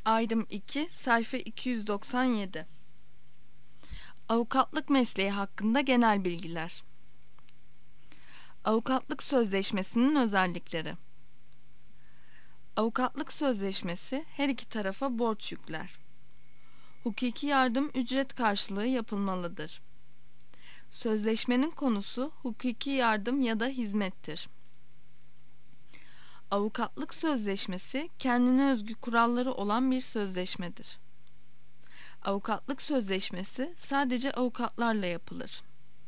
Ayrım 2, sayfa 297. Avukatlık mesleği hakkında genel bilgiler. Avukatlık sözleşmesinin özellikleri. Avukatlık sözleşmesi her iki tarafa borç yükler. Hukuki yardım ücret karşılığı yapılmalıdır. Sözleşmenin konusu hukuki yardım ya da hizmettir. Avukatlık sözleşmesi kendine özgü kuralları olan bir sözleşmedir. Avukatlık sözleşmesi sadece avukatlarla yapılır.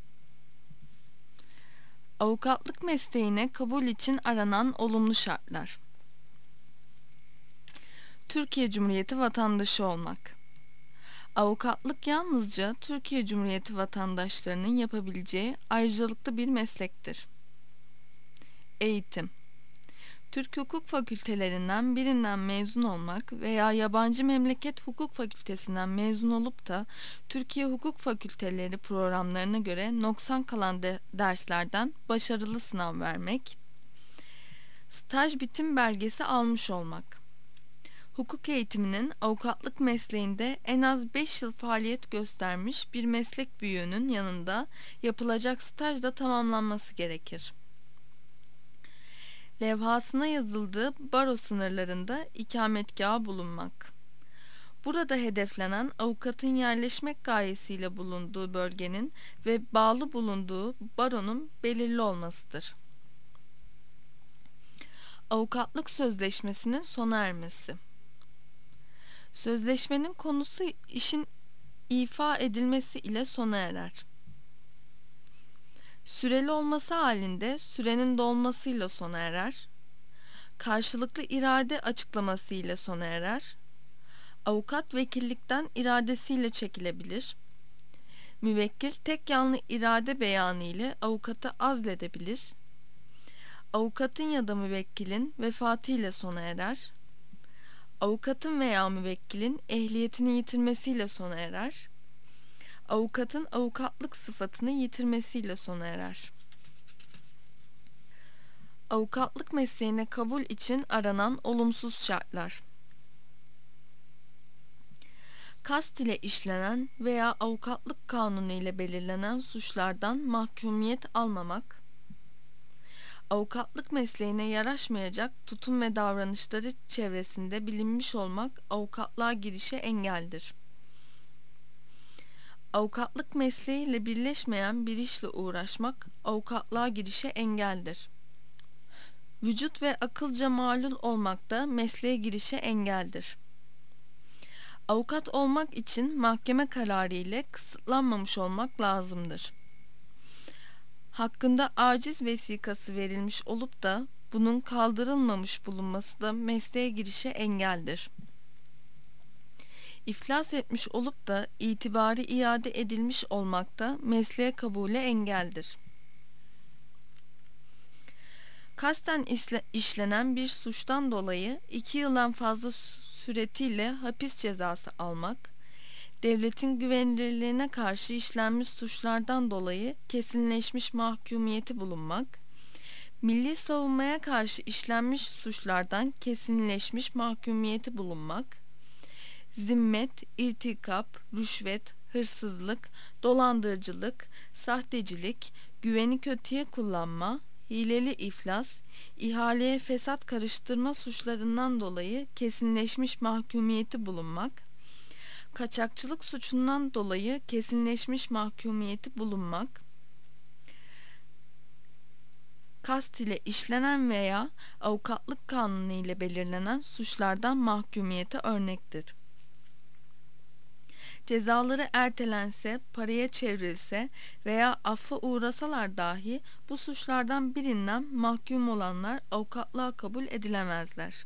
Avukatlık mesleğine kabul için aranan olumlu şartlar. Türkiye Cumhuriyeti vatandaşı olmak. Avukatlık yalnızca Türkiye Cumhuriyeti vatandaşlarının yapabileceği ayrıcalıklı bir meslektir. Eğitim. Türk hukuk fakültelerinden birinden mezun olmak veya yabancı memleket hukuk fakültesinden mezun olup da Türkiye hukuk fakülteleri programlarına göre noksan kalan derslerden başarılı sınav vermek. Staj bitim belgesi almış olmak. Hukuk eğitiminin avukatlık mesleğinde en az 5 yıl faaliyet göstermiş bir meslek büyüğünün yanında yapılacak staj da tamamlanması gerekir. Levhasına yazıldığı baro sınırlarında ikametgahı bulunmak. Burada hedeflenen avukatın yerleşmek gayesiyle bulunduğu bölgenin ve bağlı bulunduğu baronun belirli olmasıdır. Avukatlık sözleşmesinin sona ermesi. Sözleşmenin konusu işin ifa edilmesi ile sona erer. Süreli olması halinde sürenin dolmasıyla sona erer. Karşılıklı irade açıklaması ile sona erer. Avukat vekillikten iradesiyle çekilebilir. Müvekkil tek yanlı irade beyanı ile avukatı azledebilir. Avukatın ya da müvekkilin vefatı ile sona erer. Avukatın veya müvekkilin ehliyetini yitirmesiyle sona erer. Avukatın avukatlık sıfatını yitirmesiyle sona erer. Avukatlık mesleğine kabul için aranan olumsuz şartlar. Kast ile işlenen veya avukatlık kanunu ile belirlenen suçlardan mahkumiyet almamak, avukatlık mesleğine yaraşmayacak tutum ve davranışları çevresinde bilinmiş olmak avukatlığa girişe engeldir. Avukatlık mesleğiyle birleşmeyen bir işle uğraşmak avukatlığa girişe engeldir. Vücut ve akılca malul olmak da mesleğe girişe engeldir. Avukat olmak için mahkeme kararı ile kısıtlanmamış olmak lazımdır. Hakkında aciz vesikası verilmiş olup da bunun kaldırılmamış bulunması da mesleğe girişe engeldir. İflas etmiş olup da itibarı iade edilmiş olmak da mesleğe kabule engeldir. Kasten işlenen bir suçtan dolayı 2 yıldan fazla süretiyle hapis cezası almak, devletin güvenilirliğine karşı işlenmiş suçlardan dolayı kesinleşmiş mahkumiyeti bulunmak, milli savunmaya karşı işlenmiş suçlardan kesinleşmiş mahkumiyeti bulunmak, zimmet, irtikap, rüşvet, hırsızlık, dolandırıcılık, sahtecilik, güveni kötüye kullanma, hileli iflas, ihaleye fesat karıştırma suçlarından dolayı kesinleşmiş mahkumiyeti bulunmak, kaçakçılık suçundan dolayı kesinleşmiş mahkumiyeti bulunmak, kast ile işlenen veya avukatlık kanunu ile belirlenen suçlardan mahkumiyete örnektir. Cezaları ertelense, paraya çevrilse veya affa uğrasalar dahi bu suçlardan birinden mahkum olanlar avukatlığa kabul edilemezler.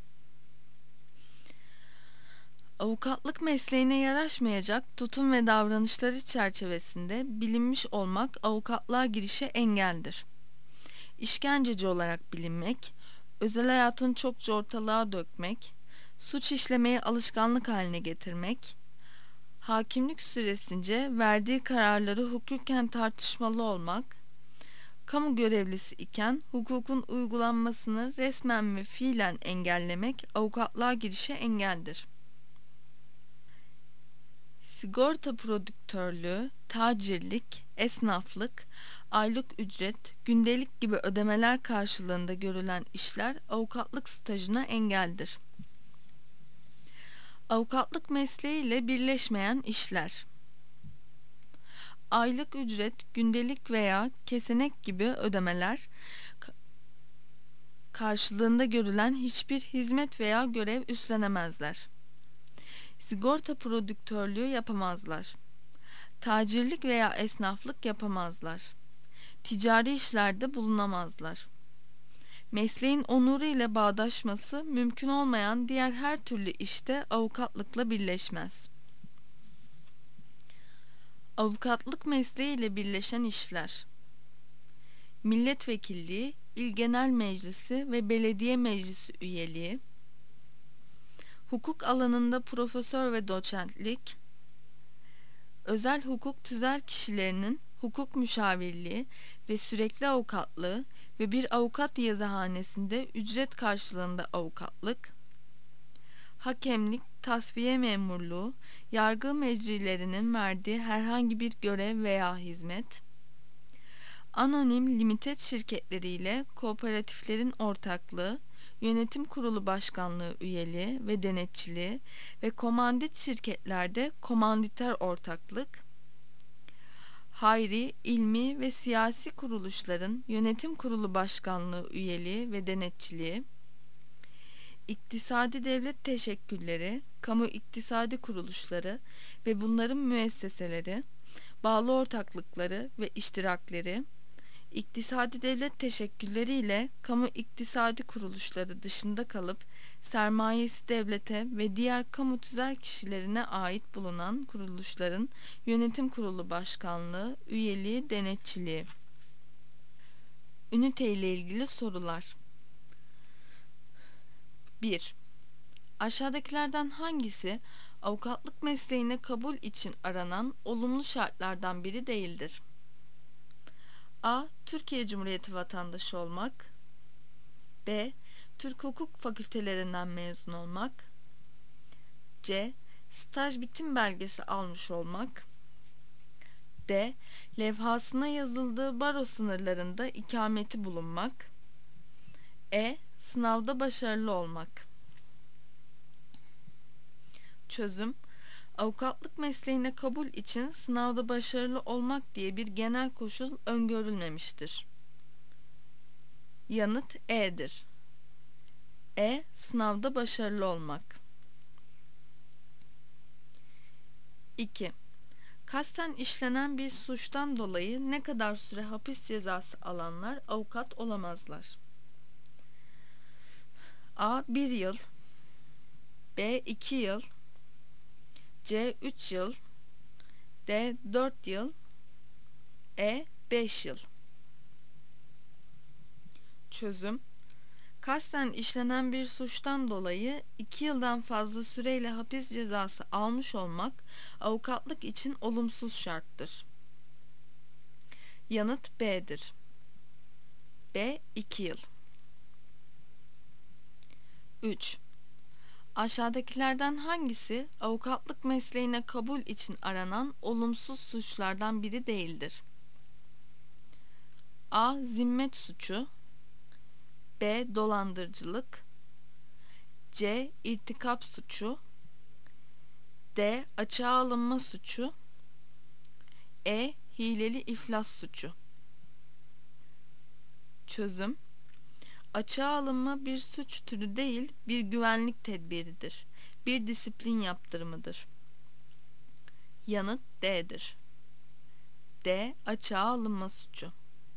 Avukatlık mesleğine yaraşmayacak tutum ve davranışları çerçevesinde bilinmiş olmak avukatlığa girişe engeldir. İşkenceci olarak bilinmek, özel hayatını çokça ortalığa dökmek, suç işlemeyi alışkanlık haline getirmek, hakimlik süresince verdiği kararları hukuken tartışmalı olmak, kamu görevlisi iken hukukun uygulanmasını resmen ve fiilen engellemek avukatlığa girişe engeldir. Sigorta prodüktörlüğü, tacirlik, esnaflık, aylık ücret, gündelik gibi ödemeler karşılığında görülen işler avukatlık stajına engeldir. Avukatlık mesleğiyle birleşmeyen işler. Aylık ücret, gündelik veya kesenek gibi ödemeler karşılığında görülen hiçbir hizmet veya görev üstlenemezler. Sigorta prodüktörlüğü yapamazlar. Tacirlik veya esnaflık yapamazlar. Ticari işlerde bulunamazlar. Mesleğin onuru ile bağdaşması mümkün olmayan diğer her türlü işte avukatlıkla birleşmez. Avukatlık mesleği ile birleşen işler: milletvekilliği, il genel meclisi ve belediye meclisi üyeliği, hukuk alanında profesör ve doçentlik, özel hukuk tüzel kişilerinin hukuk müşavirliği ve sürekli avukatlığı ve bir avukat yazıhanesinde ücret karşılığında avukatlık, hakemlik, tasfiye memurluğu, yargı meclilerinin verdiği herhangi bir görev veya hizmet, anonim limited şirketleriyle kooperatiflerin ortaklığı, yönetim kurulu başkanlığı üyeliği ve denetçiliği ve komandit şirketlerde komanditer ortaklık, hayri, ilmi ve siyasi kuruluşların yönetim kurulu başkanlığı üyeliği ve denetçiliği, iktisadi devlet teşekkülleri, kamu iktisadi kuruluşları ve bunların müesseseleri, bağlı ortaklıkları ve iştirakleri, iktisadi devlet teşekkülleri ile kamu iktisadi kuruluşları dışında kalıp sermayesi devlete ve diğer kamu tüzel kişilerine ait bulunan kuruluşların yönetim kurulu başkanlığı, üyeliği, denetçiliği. Ünite ile ilgili sorular. 1. Aşağıdakilerden hangisi avukatlık mesleğine kabul için aranan olumlu şartlardan biri değildir? A. Türkiye Cumhuriyeti vatandaşı olmak. B. Türk hukuk fakültelerinden mezun olmak. C. Staj bitim belgesi almış olmak. D. Levhasına yazıldığı baro sınırlarında ikameti bulunmak. E. Sınavda başarılı olmak. Çözüm: avukatlık mesleğine kabul için sınavda başarılı olmak diye bir genel koşul öngörülmemiştir. Yanıt E'dir. E. Sınavda başarılı olmak. 2. Kasten işlenen bir suçtan dolayı ne kadar süre hapis cezası alanlar avukat olamazlar? A. 1 yıl, B. 2 yıl, C. 3 yıl, D. 4 yıl, E. 5 yıl. Çözüm: kasten işlenen bir suçtan dolayı 2 yıldan fazla süreyle hapis cezası almış olmak avukatlık için olumsuz şarttır. Yanıt B'dir. B. 2 yıl. 3. Aşağıdakilerden hangisi avukatlık mesleğine kabul için aranan olumsuz suçlardan biri değildir? A. Zimmet suçu, B. Dolandırıcılık, C. İrtikap suçu, D. Açığa alınma suçu, E. Hileli iflas suçu. Çözüm: açığa alınma bir suç türü değil, bir güvenlik tedbiridir. Bir disiplin yaptırımıdır. Yanıt D'dir. D. Açığa alınma suçu.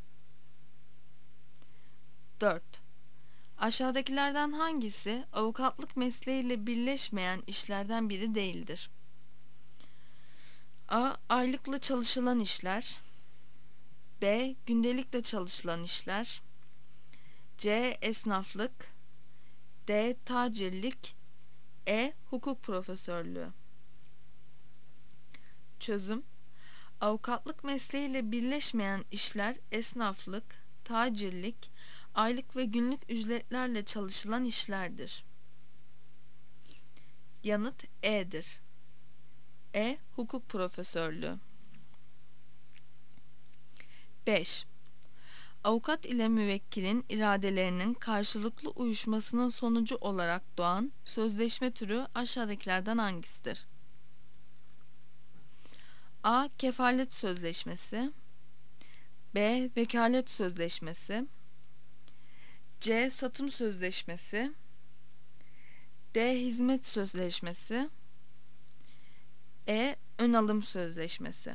4. Aşağıdakilerden hangisi avukatlık mesleğiyle birleşmeyen işlerden biri değildir? A. Aylıkla çalışılan işler, B. Gündelikle çalışılan işler, C. Esnaflık, D. Tacirlik, E. Hukuk profesörlüğü. Çözüm: avukatlık mesleğiyle birleşmeyen işler esnaflık, tacirlik, aylık ve günlük ücretlerle çalışılan işlerdir. Yanıt E'dir. Hukuk profesörlüğü. 5. Avukat ile müvekkilin iradelerinin karşılıklı uyuşmasının sonucu olarak doğan sözleşme türü aşağıdakilerden hangisidir? A. Kefalet sözleşmesi. B. Vekalet sözleşmesi. C. Satım sözleşmesi. D. Hizmet sözleşmesi. Ön alım sözleşmesi.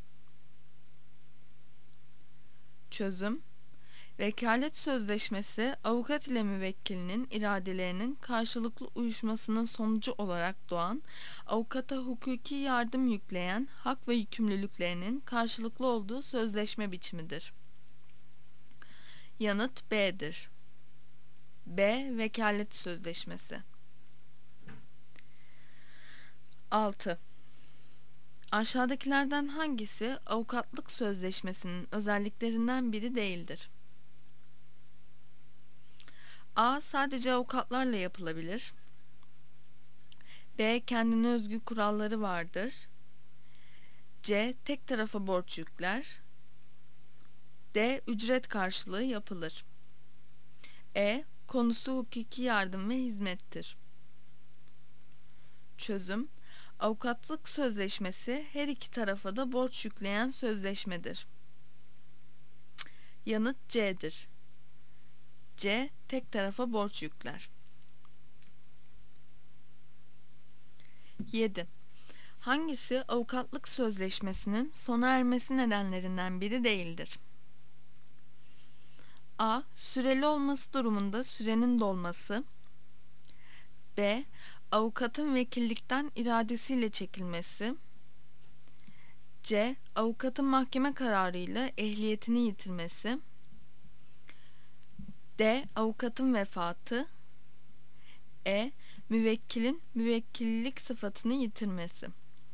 Çözüm: Vekalet sözleşmesi, avukat ile müvekkilinin iradelerinin karşılıklı uyuşmasının sonucu olarak doğan, avukata hukuki yardım yükleyen hak ve yükümlülüklerinin karşılıklı olduğu sözleşme biçimidir. Yanıt B'dir. B. Vekalet sözleşmesi. 6. Aşağıdakilerden hangisi avukatlık sözleşmesinin özelliklerinden biri değildir? A. Sadece avukatlarla yapılabilir. B. Kendine özgü kuralları vardır. C. Tek tarafa borç yükler. D. Ücret karşılığı yapılır. Konusu hukuki yardım ve hizmettir. Çözüm: Avukatlık sözleşmesi her iki tarafa da borç yükleyen sözleşmedir. Yanıt C'dir. C. Tek tarafa borç yükler. 7. Hangisi avukatlık sözleşmesinin sona ermesi nedenlerinden biri değildir? A. Süreli olması durumunda sürenin dolması. B. Avukatın vekillikten iradesiyle çekilmesi. C. Avukatın mahkeme kararıyla ehliyetini yitirmesi. D. Avukatın vefatı. Müvekkilin müvekkillik sıfatını yitirmesi.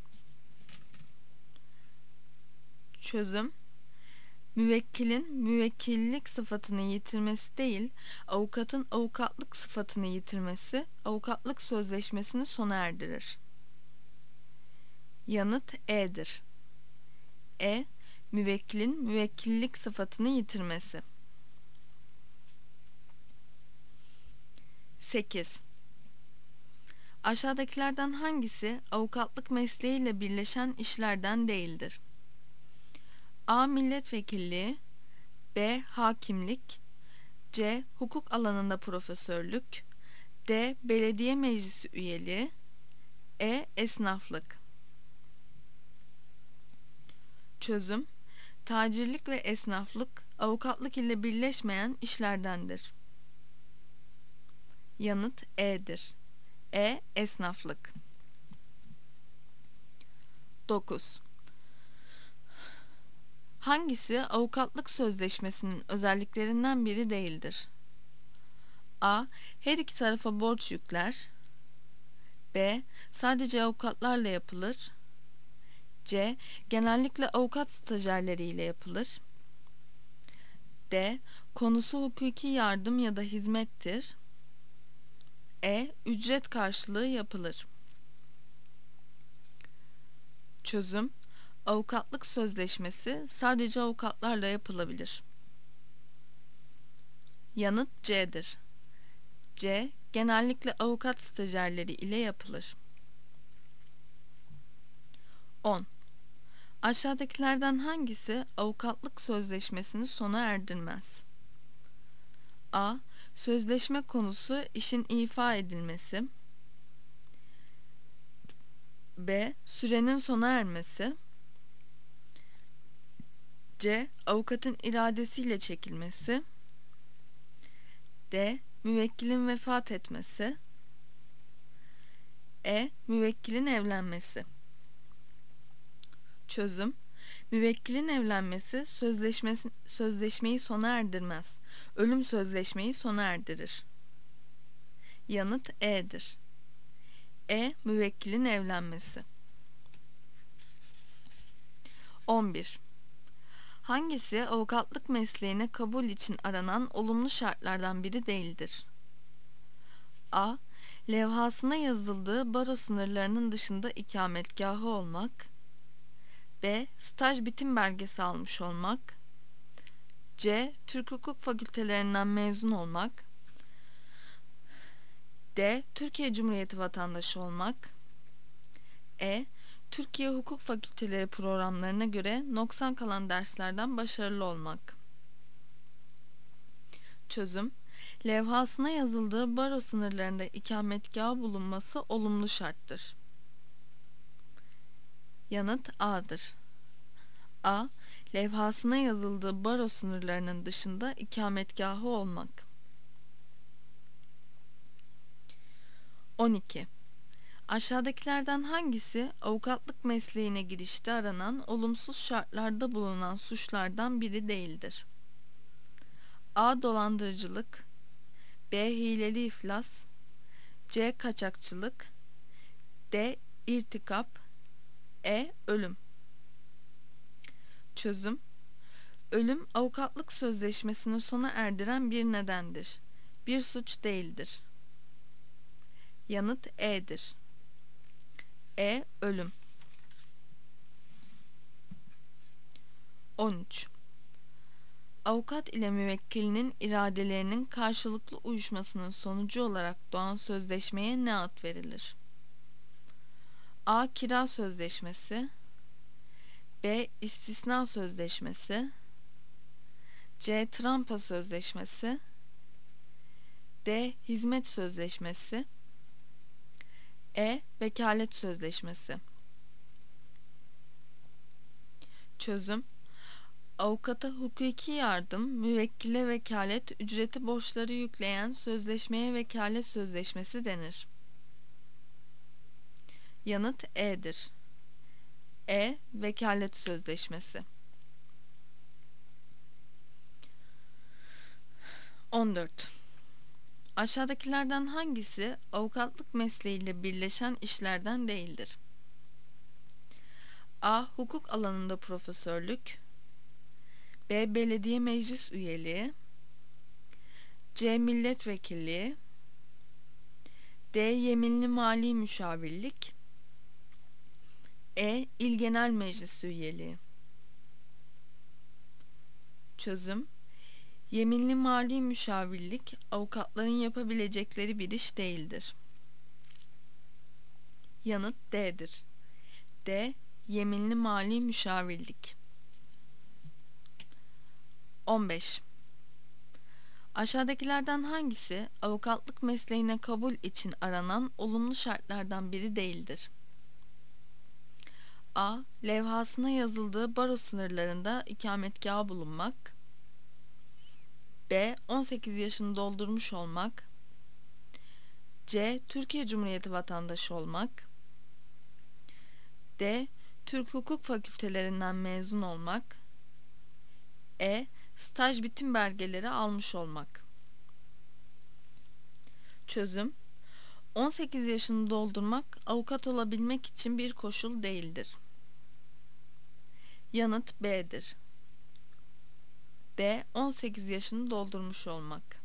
Çözüm: Müvekkilin müvekkillik sıfatını yitirmesi değil, avukatın avukatlık sıfatını yitirmesi avukatlık sözleşmesini sona erdirir. Yanıt E'dir. Müvekkilin müvekkillik sıfatını yitirmesi. 8. Aşağıdakilerden hangisi avukatlık mesleğiyle birleşen işlerden değildir? A. Milletvekilliği. B. Hakimlik. C. Hukuk alanında profesörlük. D. Belediye meclisi üyeliği. Esnaflık. Çözüm: Tacirlik ve esnaflık avukatlık ile birleşmeyen işlerdendir. Yanıt E'dir. Esnaflık. 9. Hangisi avukatlık sözleşmesinin özelliklerinden biri değildir? A. Her iki tarafa borç yükler. B. Sadece avukatlarla yapılır. C. Genellikle avukat stajyerleriyle yapılır. D. Konusu hukuki yardım ya da hizmettir. Ücret karşılığı yapılır. Çözüm: Avukatlık sözleşmesi sadece avukatlarla yapılabilir. Yanıt C'dir. C. Genellikle avukat stajyerleri ile yapılır. 10. Aşağıdakilerden hangisi avukatlık sözleşmesini sona erdirmez? A. Sözleşme konusu işin ifa edilmesi. B. Sürenin sona ermesi. C. Avukatın iradesiyle çekilmesi. D. Müvekkilin vefat etmesi. Müvekkilin evlenmesi. Çözüm: Müvekkilin evlenmesi sözleşmeyi sona erdirmez. Ölüm sözleşmeyi sona erdirir. Yanıt E'dir. Müvekkilin evlenmesi. 11. Hangisi avukatlık mesleğine kabul için aranan olumlu şartlardan biri değildir? A. levhasına yazıldığı baro sınırlarının dışında ikametgahı olmak. B. Staj bitim belgesi almış olmak. C. Türk Hukuk Fakültelerinden mezun olmak. D. Türkiye Cumhuriyeti vatandaşı olmak. E. Türkiye Hukuk Fakülteleri programlarına göre noksan kalan derslerden başarılı olmak. Çözüm: levhasına yazıldığı baro sınırlarında ikametgahı bulunması olumlu şarttır. Yanıt A'dır. A. Levhasına yazıldığı baro sınırlarının dışında ikametgahı olmak. 12. Aşağıdakilerden hangisi avukatlık mesleğine girişte aranan olumsuz şartlarda bulunan suçlardan biri değildir? A. Dolandırıcılık. B. Hileli iflas. C. Kaçakçılık. D. İrtikap. E. Ölüm. Çözüm: ölüm avukatlık sözleşmesini sona erdiren bir nedendir. Bir suç değildir. Yanıt E'dir. E. Ölüm. 13. Avukat ile müvekkilinin iradelerinin karşılıklı uyuşmasının sonucu olarak doğan sözleşmeye ne ad verilir? A. Kira sözleşmesi. B. İstisna sözleşmesi. C. Trampa sözleşmesi. D. Hizmet sözleşmesi. E. Vekalet sözleşmesi. Çözüm: avukata hukuki yardım, müvekkile vekalet, ücreti borçları yükleyen sözleşmeye vekalet sözleşmesi denir. Yanıt E'dir. E. Vekalet sözleşmesi. 14. Aşağıdakilerden hangisi avukatlık mesleğiyle birleşen işlerden değildir? A. Hukuk alanında profesörlük. B. Belediye meclis üyeliği. C. Milletvekilliği. D. Yeminli mali müşavirlik. E. İl Genel Meclis üyeliği. Çözüm: yeminli mali müşavirlik avukatların yapabilecekleri bir iş değildir. Yanıt D'dir. D. Yeminli mali müşavirlik. 15. Aşağıdakilerden hangisi avukatlık mesleğine kabul için aranan olumlu şartlardan biri değildir? A. Levhasına yazıldığı baro sınırlarında ikametgahı bulunmak. B. 18 yaşını doldurmuş olmak. C. Türkiye Cumhuriyeti vatandaşı olmak. D. Türk Hukuk Fakültelerinden mezun olmak. E. Staj bitim belgeleri almış olmak. Çözüm: 18 yaşını doldurmak avukat olabilmek için bir koşul değildir. Yanıt B'dir. B. 18 yaşını doldurmuş olmak.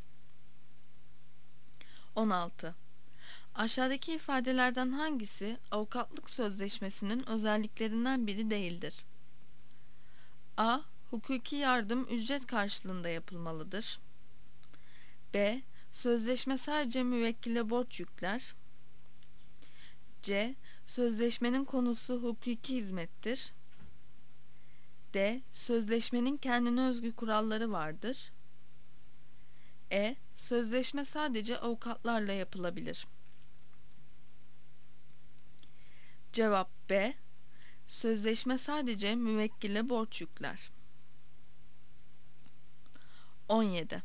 16. Aşağıdaki ifadelerden hangisi avukatlık sözleşmesinin özelliklerinden biri değildir? A. Hukuki yardım ücret karşılığında yapılmalıdır. B. Sözleşme sadece müvekkile borç yükler. C. Sözleşmenin konusu hukuki hizmettir. D. Sözleşmenin kendine özgü kuralları vardır. E. Sözleşme sadece avukatlarla yapılabilir. Cevap B. Sözleşme sadece müvekkile borç yükler. 17.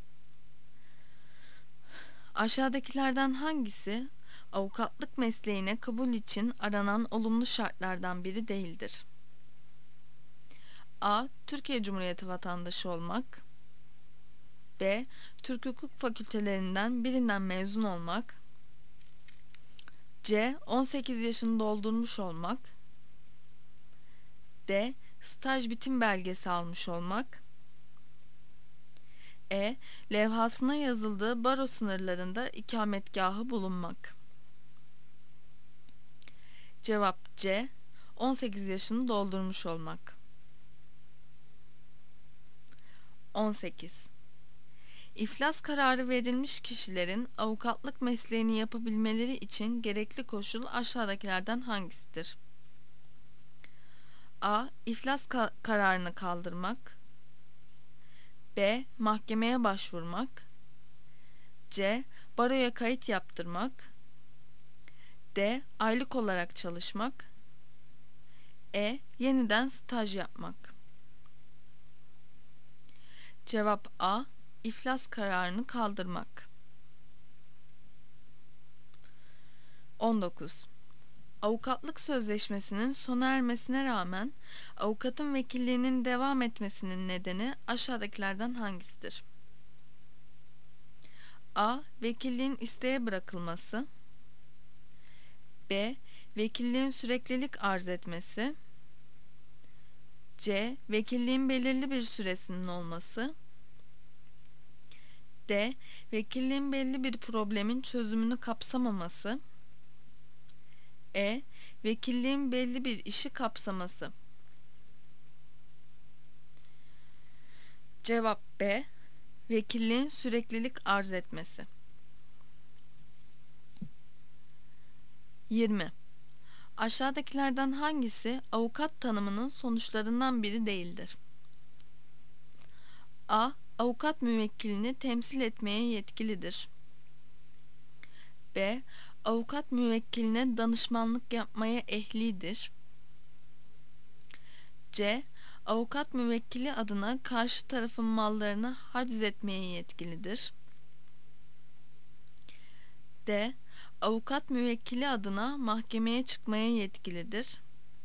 Aşağıdakilerden hangisi avukatlık mesleğine kabul için aranan olumlu şartlardan biri değildir? A. Türkiye Cumhuriyeti vatandaşı olmak. B. Türk Hukuk Fakültelerinden birinden mezun olmak. C. 18 yaşını doldurmuş olmak. D. Staj bitim belgesi almış olmak. E. Levhasına yazıldığı baro sınırlarında ikametgahı bulunmak. Cevap C. 18 yaşını doldurmuş olmak. 18. İflas kararı verilmiş kişilerin avukatlık mesleğini yapabilmeleri için gerekli koşul aşağıdakilerden hangisidir? A. İflas kararını kaldırmak. B. Mahkemeye başvurmak. C. Baroya kayıt yaptırmak. D. Aylık olarak çalışmak. E. Yeniden staj yapmak. Cevap A. İflas kararını kaldırmak. 19. Avukatlık sözleşmesinin sona ermesine rağmen avukatın vekilliğinin devam etmesinin nedeni aşağıdakilerden hangisidir? A. Vekilliğin isteğe bırakılması. B. Vekilliğin süreklilik arz etmesi. C. Vekilliğin belirli bir süresinin olması. D. Vekilliğin belli bir problemin çözümünü kapsamaması. E. Vekilliğin belli bir işi kapsaması. Cevap B. Vekilliğin süreklilik arz etmesi. 20. Aşağıdakilerden hangisi avukat tanımının sonuçlarından biri değildir? A. Avukat müvekkilini temsil etmeye yetkilidir. B. Avukat müvekkiline danışmanlık yapmaya ehlidir. C. Avukat müvekkili adına karşı tarafın mallarını haciz etmeye yetkilidir. D. Avukat müvekkili adına mahkemeye çıkmaya yetkilidir.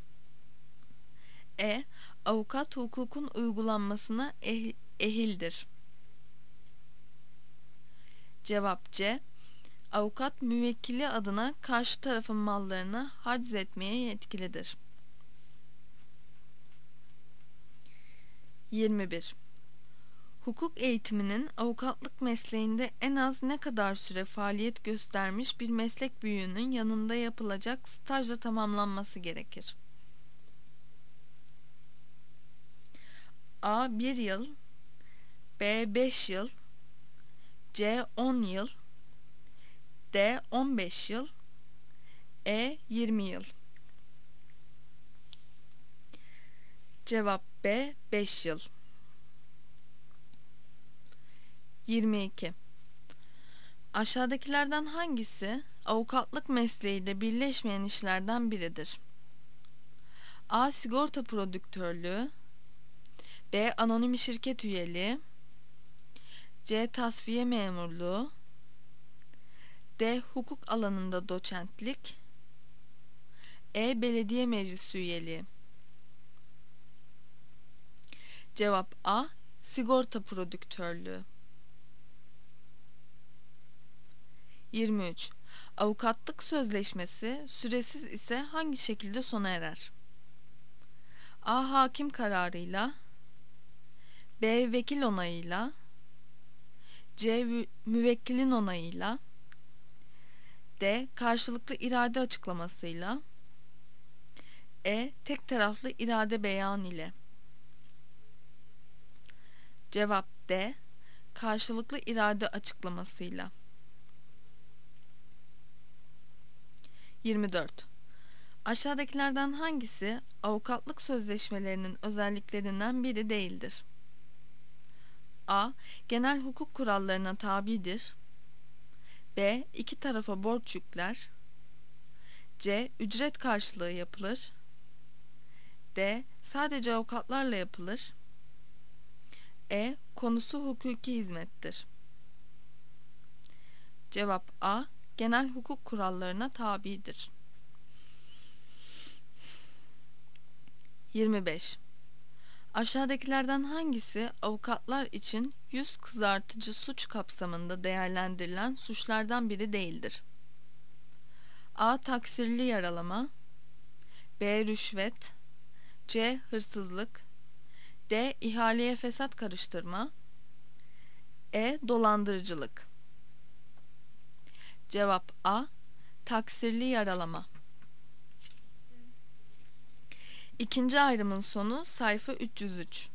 E. Avukat hukukun uygulanmasına ehildir. Cevap C. Avukat müvekkili adına karşı tarafın mallarını haciz etmeye yetkilidir. 21. Hukuk eğitiminin avukatlık mesleğinde en az ne kadar süre faaliyet göstermiş bir meslek büyüğünün yanında yapılacak stajla tamamlanması gerekir? A. 1 yıl. B. 5 yıl. C. 10 yıl. D. 15 yıl. E. 20 yıl. Cevap B. 5 yıl. 22. Aşağıdakilerden hangisi avukatlık mesleğiyle birleşmeyen işlerden biridir? A. Sigorta prodüktörlüğü. B. Anonim şirket üyeliği. C. Tasfiye memurluğu. D. Hukuk alanında doçentlik. E. Belediye meclisi üyeliği. Cevap A. Sigorta prodüktörlüğü. 23. Avukatlık sözleşmesi süresiz ise hangi şekilde sona erer? A. Hakim kararıyla. B. Vekil onayıyla. C. Müvekkilin onayıyla. D. Karşılıklı irade açıklamasıyla. E. Tek taraflı irade beyan ile. Cevap D. Karşılıklı irade açıklamasıyla. 24. Aşağıdakilerden hangisi avukatlık sözleşmelerinin özelliklerinden biri değildir? A. Genel hukuk kurallarına tabidir. B. İki tarafa borç yükler. C. Ücret karşılığı yapılır. D. Sadece avukatlarla yapılır. E. Konusu hukuki hizmettir. Cevap A. Genel hukuk kurallarına tabidir. 25. Aşağıdakilerden hangisi avukatlar için yüz kızartıcı suç kapsamında değerlendirilen suçlardan biri değildir? A. Taksirli yaralama. B. Rüşvet. C. Hırsızlık. D. İhaleye fesat karıştırma. Dolandırıcılık. Cevap A. Taksirli yaralama. İkinci ayrımın sonu sayfa 303.